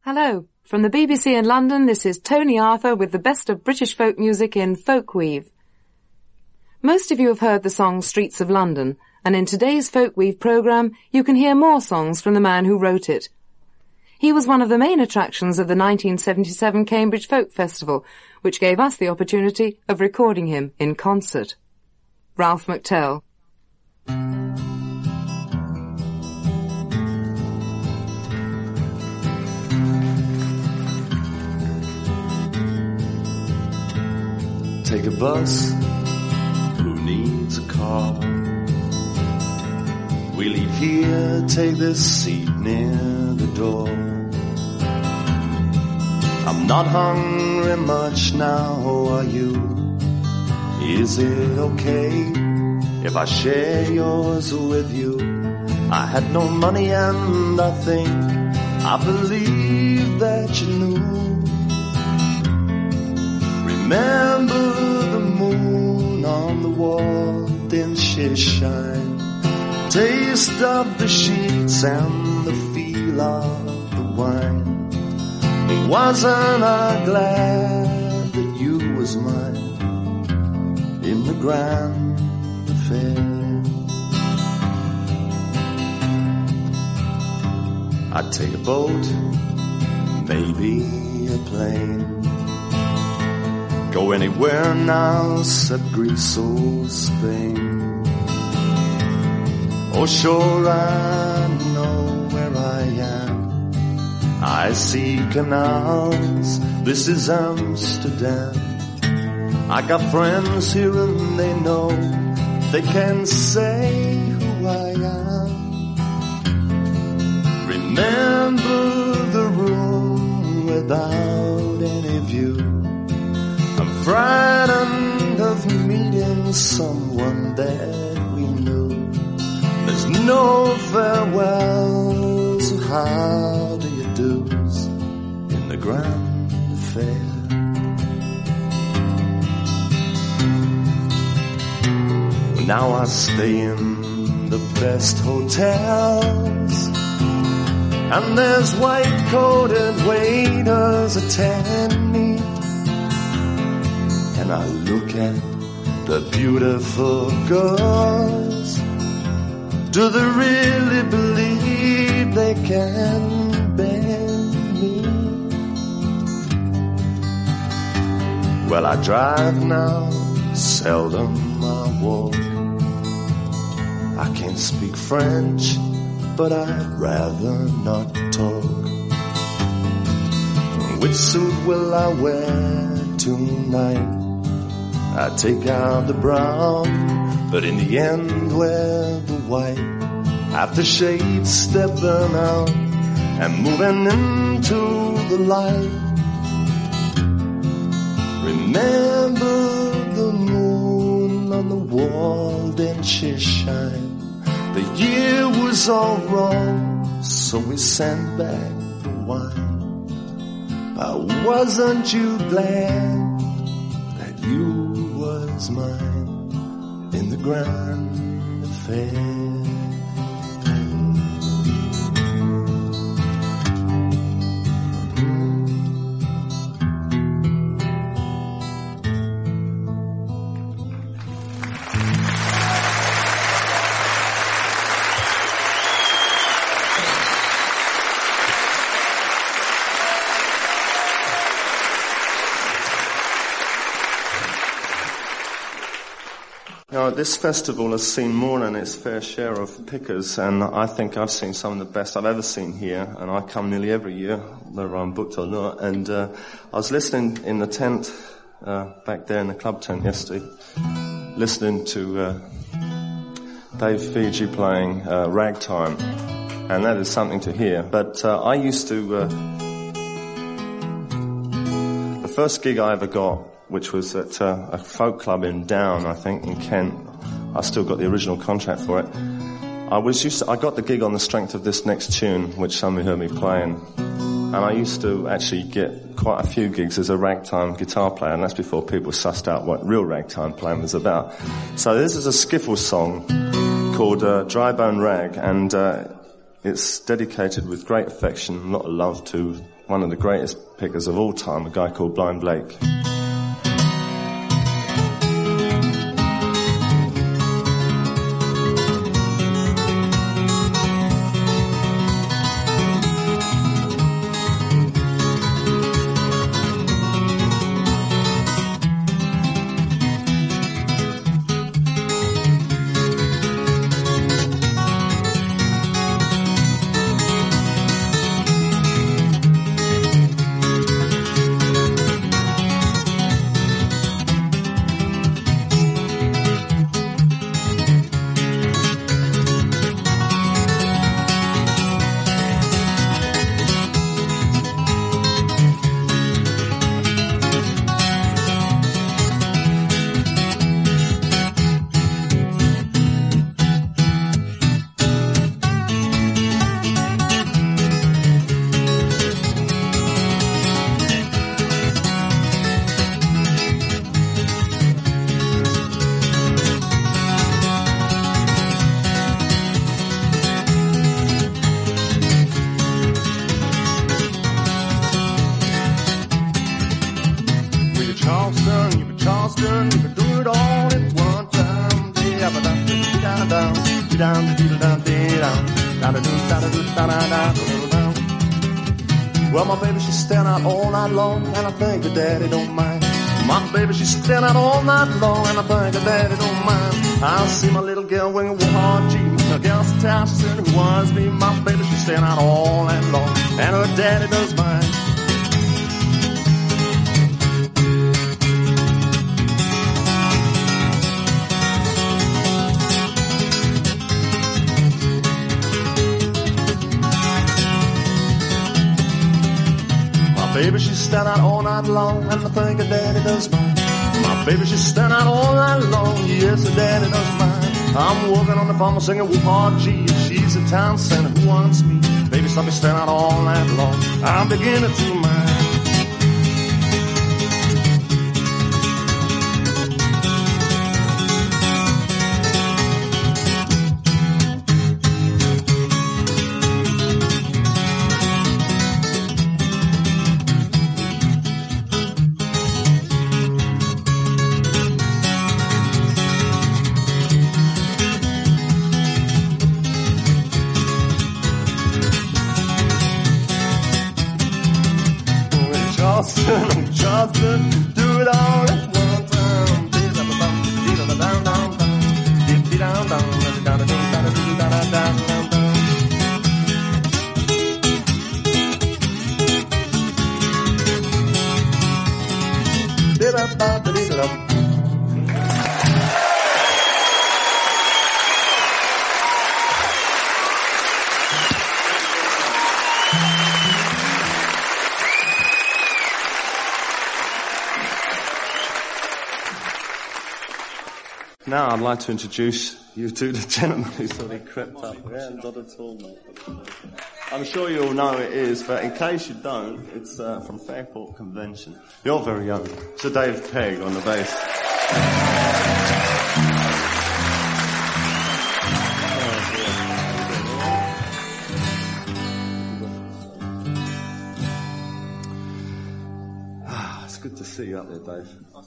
Hello. From the BBC in London, this is Tony Arthur with the best of British folk music in Folkweave. Most of you have heard the song Streets of London, and in today's Folkweave programme, you can hear more songs from the man who wrote it. He was one of the main attractions of the 1977 Cambridge Folk Festival, which gave us the opportunity of recording him in concert. Ralph McTell. Take a bus, who needs a car? We leave here, take this seat near the door. I'm not hungry much now, are you? Is it okay if I share yours with you? I had no money and I believe that you knew. Remember the moon on the wall, then she shine. Taste of the sheets and the feel of the wine. Wasn't I glad that you was mine in the grand affair? I'd take a boat, maybe a plane. Go anywhere now except Greece or Spain. Oh, sure, I know where I am. I see canals, this is Amsterdam. I got friends here and they know, they can say who I am. Remember the room without any view. Frightened of meeting someone that we knew. There's no farewells or how do you do's in the grand affair. Now I stay in the best hotels, and there's white-coated waiters attend me. And I look at the beautiful girls. Do they really believe they can bend me? Well, I drive now, seldom I walk. I can't speak French, but I'd rather not talk. Which suit will I wear tonight? I take out the brown, but in the end wear the white. After shade stepping out and moving into the light. Remember the moon on the wall, then she shine. The year was all wrong, so we sent back the wine. But wasn't you glad that you was mine in the grand affair? Now, this festival has seen more than its fair share of pickers, and I think I've seen some of the best I've ever seen here, and I come nearly every year, whether I'm booked or not, and I was listening in the tent, back there in the club tent yesterday, listening to Dave Fiji playing Ragtime, and that is something to hear. But I used to... the first gig I ever got, which was at a folk club in Down, I think, in Kent. I still got the original contract for it. I got the gig on the strength of this next tune, which some of you heard me playing. And I used to actually get quite a few gigs as a ragtime guitar player, and that's before people sussed out what real ragtime playing was about. So this is a skiffle song called Dry Bone Rag, and it's dedicated with great affection, a lot of love to one of the greatest pickers of all time, a guy called Blind Blake. Well, my baby, she's staying out all night long, and I think her daddy don't mind. My baby, she's staying out all night long, and I think her daddy don't mind. I see my little girl wearing a warm jeans, her girl's attached, she said it was me. My baby, she's staying out all night long, and her daddy does mind. Baby, she's staying out all night long, and I think her daddy does mine. My baby, she's staying out all night long, yes, her daddy does mine. I'm working on the farm, singing whoop-hard G. She's a town center who wants me. Baby, stop me staying out all night long. I'm beginning to mind. Charleston, do it all at one time. Now I'd like to introduce you to the gentleman who sort of crept up. Yeah, not at all, mate. I'm sure you all know it is, but in case you don't, it's from Fairport Convention. You're very young. Sir Dave Pegg on the bass. It's good to see you up there, Dave.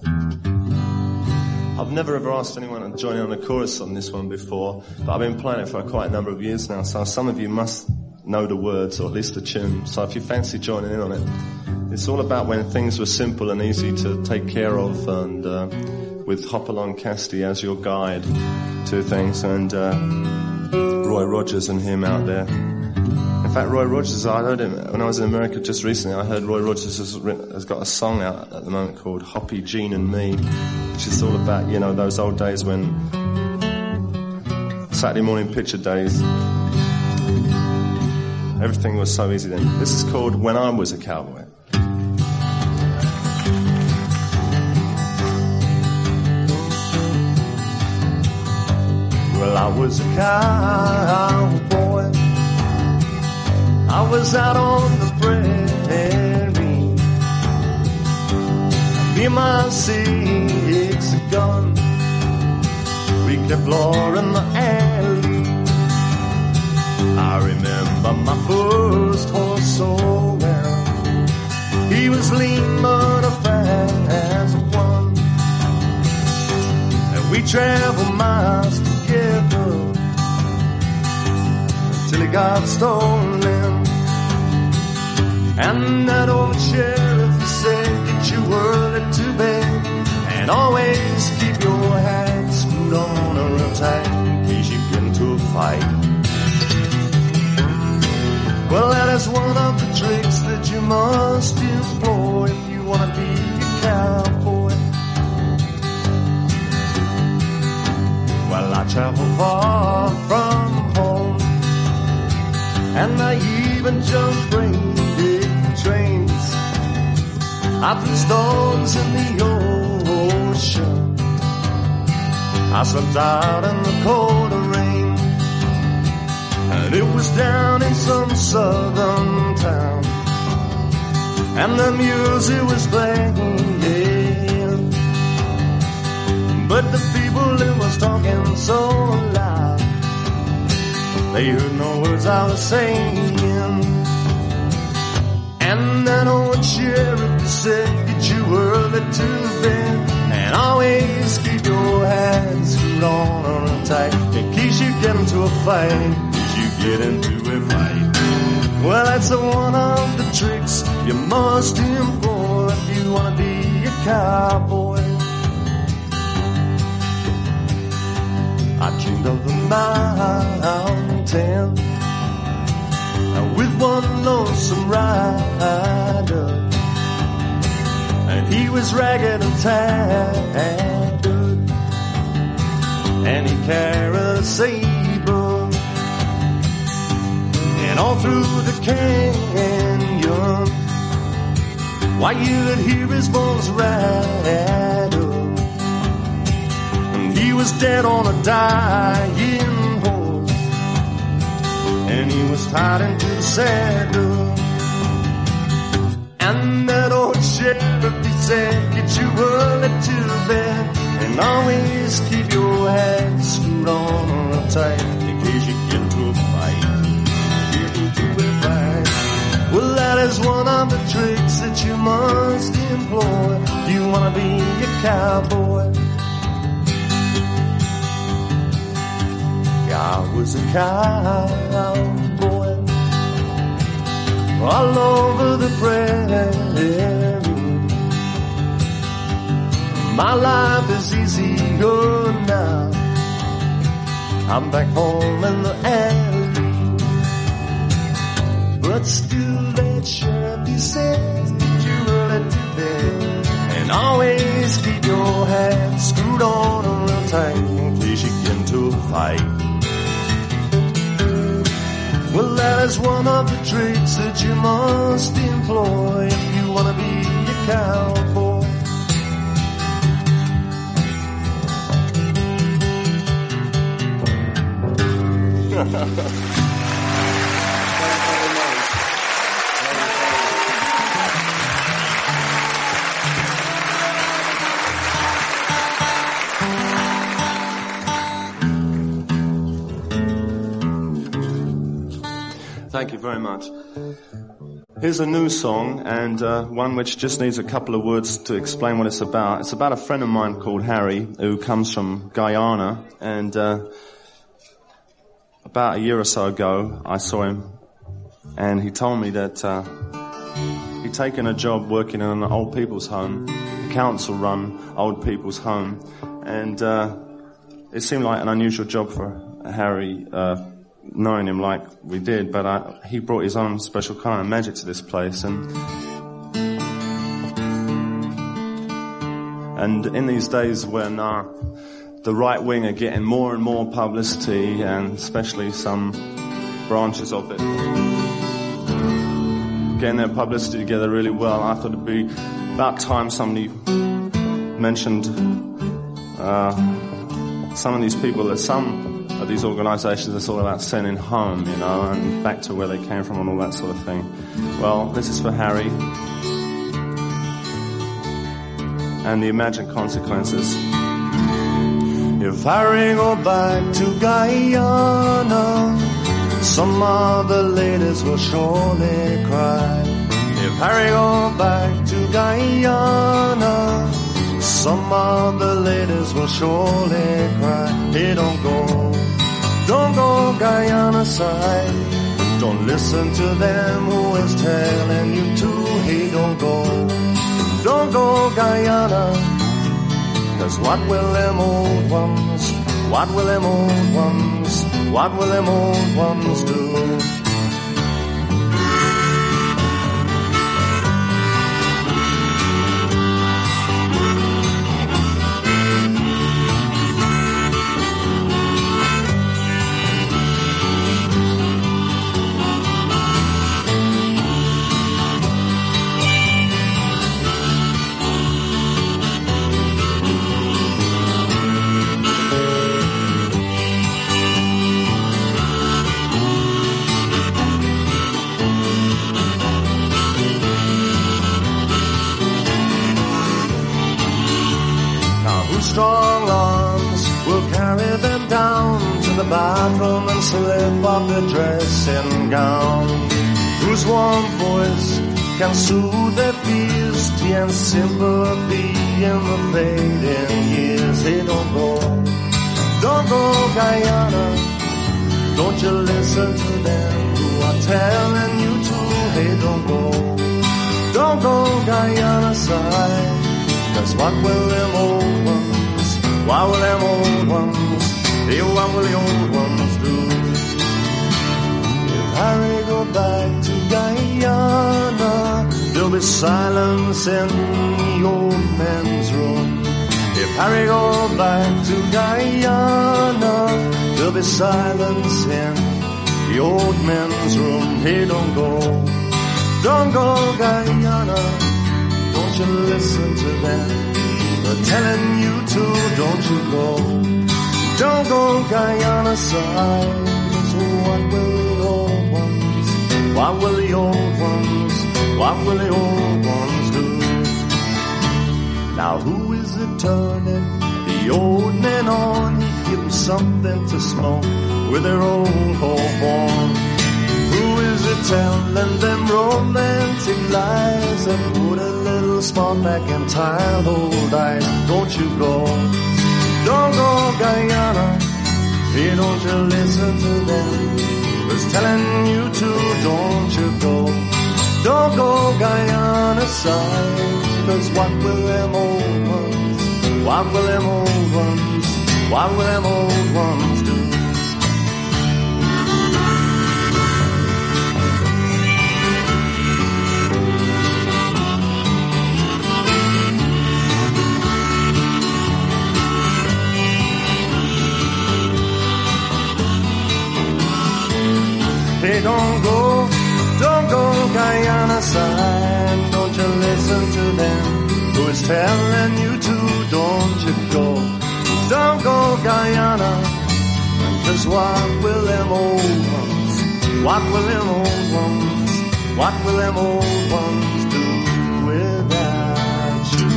I've never ever asked anyone to join in on a chorus on this one before, but I've been playing it for quite a number of years now, so some of you must know the words, or at least the tune. So if you fancy joining in on it, it's all about when things were simple and easy to take care of, and with Hopalong Cassidy as your guide to things, and Roy Rogers and him out there. In fact, Roy Rogers, I heard him when I was in America just recently. I heard Roy Rogers has got a song out at the moment called Hoppy, Jean and Me, which is all about, you know, those old days when Saturday morning picture days, everything was so easy then. This is called When I Was a Cowboy. Well, I was a cowboy. I was out on the prairie. Me and my 6 gun, we kept exploring the alley. I remember my first horse so well. He was lean but a fast one, and we traveled miles together until he got stolen. And that old sheriff said, get you early to bed, and always keep your hat screwed on real tight in case you get into a fight. Well, that is one of the tricks that you must employ if you want to be a cowboy. Well, I travel far from home, and I even jump freight trains. I threw stones in the ocean. I slept out in the cold rain, and it was down in some southern town, and the music was playing, yeah. But the people who was talking so loud, they heard no words I was saying. And that old sheriff said, get you early to bed, and always keep your hands screwed on tight in case you get into a fight. Get into a fight. Well, that's one of the tricks you must employ if you want to be a cowboy. I dreamed of the mountain with one lonesome rider, and he was ragged and tattered, and he carried a saber. And all through the canyon, why, you could hear his bones rattle. And he was dead on a dying horse, and he was tied into the saddle. And that old sheriff, he said, get you early to bed, and always keep your head screwed on real tight in case you get into a fight. Well, that is one of the tricks that you must employ. You want to be a cowboy. Yeah, I was a cowboy all over the prairie. My life is easier now. I'm back home in the alley. But still that sheriff, he says, get you early to bed, and always keep your hat screwed on real tight in case you get into a fight. Well, that is one of the tricks that you must employ if you want to be a cowboy. Thank you very much. Here's a new song, and one which just needs a couple of words to explain what it's about. It's about a friend of mine called Harry, who comes from Guyana, and about a year or so ago, I saw him, and he told me that he'd taken a job working in an old people's home, a council-run old people's home, and it seemed like an unusual job for Harry, knowing him like we did, but he brought his own special kind of magic to this place, and in these days when the right wing are getting more and more publicity, and especially some branches of it getting their publicity together really well, I thought it'd be about time somebody mentioned some of these people, that some of these organisations are sort of about sending home, you know, and back to where they came from and all that sort of thing. Well, this is for Harry and the imagined consequences. If Harry go back to Guyana, some of the ladies will surely cry. If Harry go back to Guyana, some of the ladies will surely cry. Hey, don't go Guyana side. Don't listen to them who is telling you to. Hey, don't go Guyana. 'Cause what will them old ones do? Strong arms will carry them down to the bathroom and slip off their dressing gown. Whose warm voice can soothe their pity and sympathy in the fading years. Hey, don't go Guyana. Don't you listen to them who are telling you to. Hey, don't go Guyana side. 'Cause what will them old ones do? Hey, what will the old ones do? If Harry go back to Guyana, there'll be silence in the old man's room. If Harry go back to Guyana, there'll be silence in the old man's room. Hey, don't go Guyana. Don't you listen to them? They're telling you to, don't you go Guyana side. So what will the old ones do? Now who is it turning the old men on? You give them something to smoke with their old hope on. Who is it telling them romantic lies and put a little spark back in tired old eyes? Don't go Guyana. Hey, don't you listen to them who's telling you to. Don't you go Guyana side. 'Cause what will them old ones do? Hey, don't go Guyana side. Don't you listen to them who is telling you to. Don't you go Guyana. 'Cause what will them old ones do without you?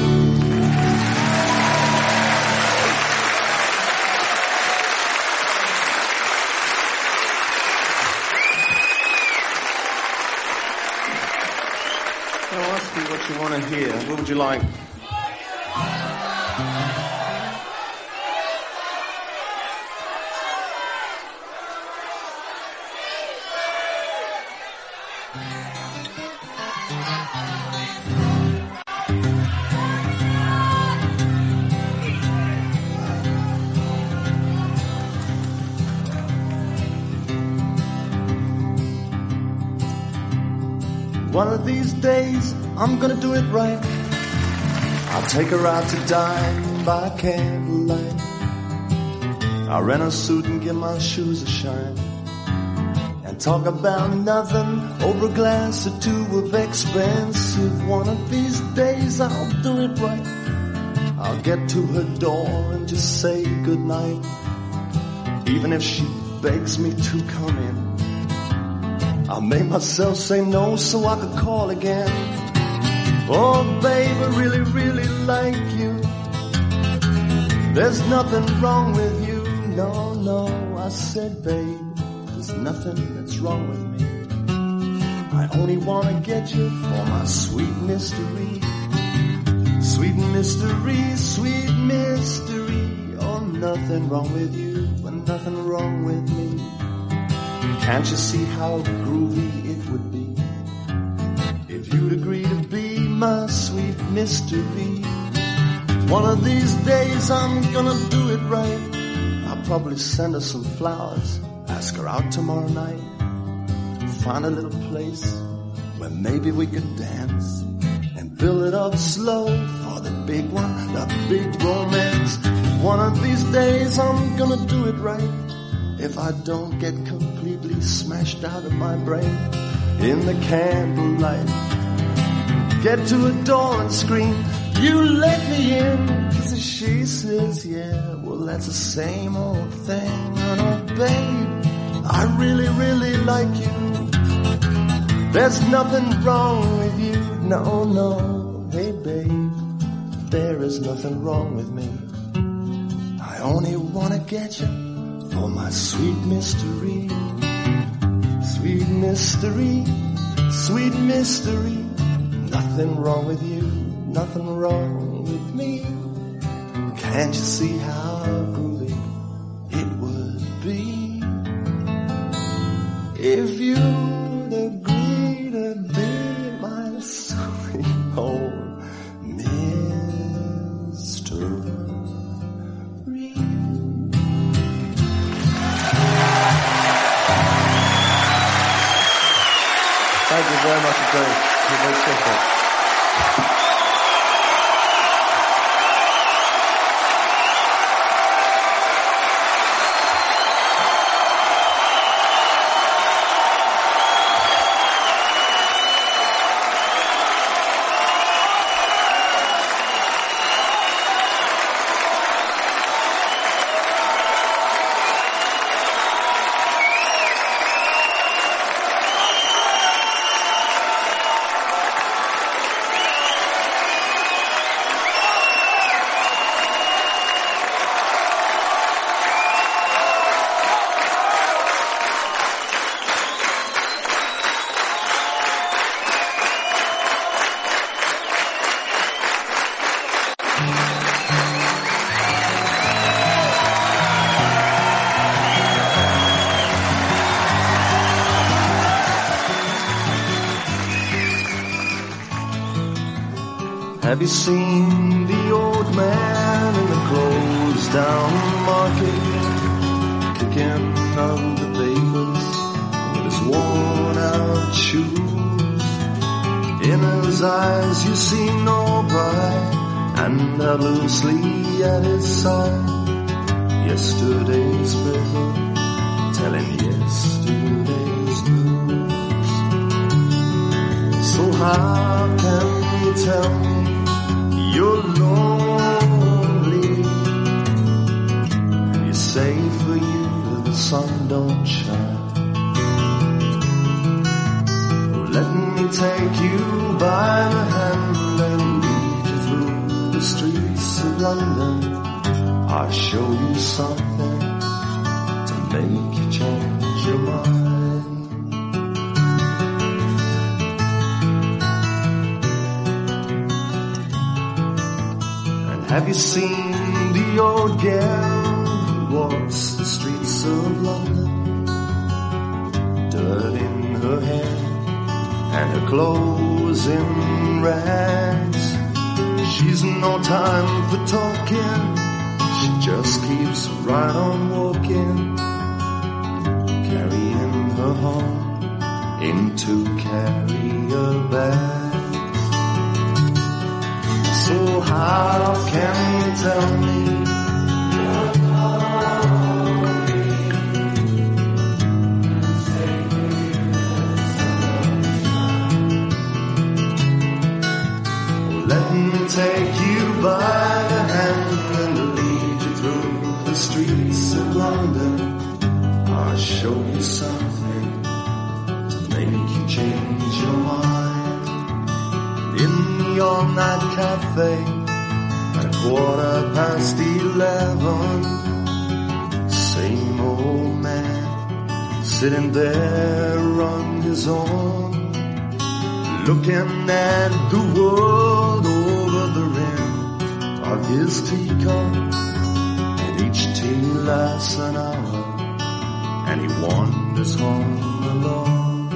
I'll ask you what you want to hear. What would you like? One of these days, I'm gonna do it right. I'll take her out to dine by candlelight. I'll rent a suit and give my shoes a shine. And talk about nothing over a glass or two of expensive. One of these days, I'll do it right. I'll get to her door and just say goodnight. Even if she begs me to come in, I made myself say no so I could call again. Oh, babe, I really, really like you. There's nothing wrong with you. No, I said, babe, there's nothing that's wrong with me. I only wanna get you for my sweet mystery. Sweet mystery, sweet mystery. Oh, nothing wrong with you, and nothing wrong with me. Can't you see how groovy it would be if you'd agree to be my sweet mystery? One of these days I'm gonna do it right. I'll probably send her some flowers, ask her out tomorrow night, find a little place where maybe we could dance and build it up slow for the big one, the big romance. One of these days I'm gonna do it right, if I don't get completely smashed out of my brain in the candlelight. Get to a door and scream, you let me in. Cause she says, yeah, well that's the same old thing. And oh babe, I really, really like you. There's nothing wrong with you. No, no, hey babe, there is nothing wrong with me. I only wanna get you for my sweet mystery. Sweet mystery, sweet mystery. Nothing wrong with you, nothing wrong with me. Can't you see how groovy it would be if you'd agree to be my sweet old mystery? Thank you very much indeed. You're very simple. Have you seen the old man in the closed down market, kicking out the bakers with his worn out shoes? In his eyes you see no pride, and held loosely at his side yesterday's paper, telling yesterday's news. So how can you tell me you're lonely, and you say for you the sun don't shine? Oh, let me take you by the hand and lead you through the streets of London. I'll show you something to make you change your mind. Have you seen the old girl who walks the streets of London? Dirt in her hair and her clothes in rags. She's no time for talking, she just keeps right on walking, carrying her home in 2 carrier bags. So how can you tell me you're lonely? Let me take you by the hand and lead you through the streets of London. I'll show you something to make you change your mind. In the all-night cafe at 11:15, same old man sitting there on his own. looking at the world over the rim of his teacup, and each tea lasts an hour, and he wanders home alone.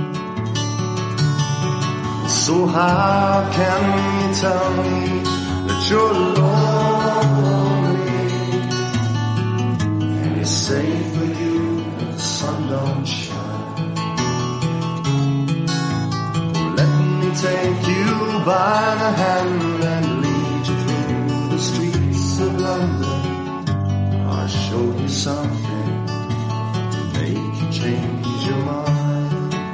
So how can you tell me that you're lonely, and it's safe for you if the sun don't shine? Take you by the hand and lead you through the streets of London. I'll show you something to make you change your mind.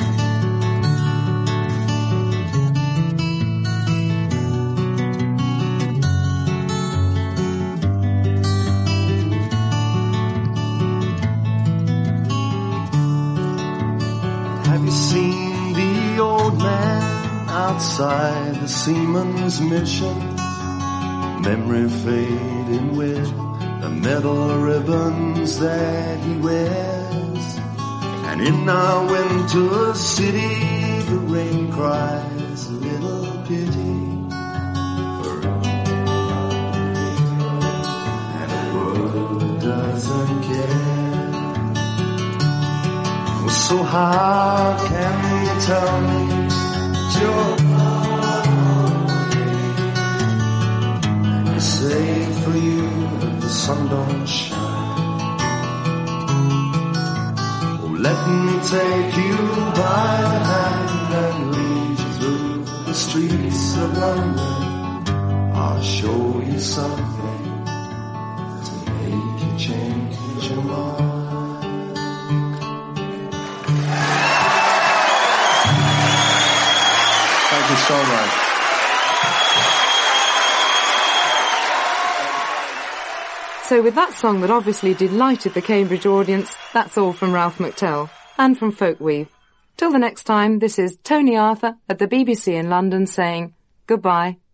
Have you seen the old man outside the Seaman's Mission? Memory fading with the metal ribbons that he wears. And in our winter city, the rain cries a little pity for him, and the world doesn't care. Well, so how can you tell me you're lonely, and it's safe for you if the sun don't shine? Oh, let me take you by the hand and lead you through the streets of London. I'll show you something to make you change your mind. Thank you so much. So with that song that obviously delighted the Cambridge audience, that's all from Ralph McTell and from Folkweave. Till the next time, this is Tony Arthur at the BBC in London saying goodbye.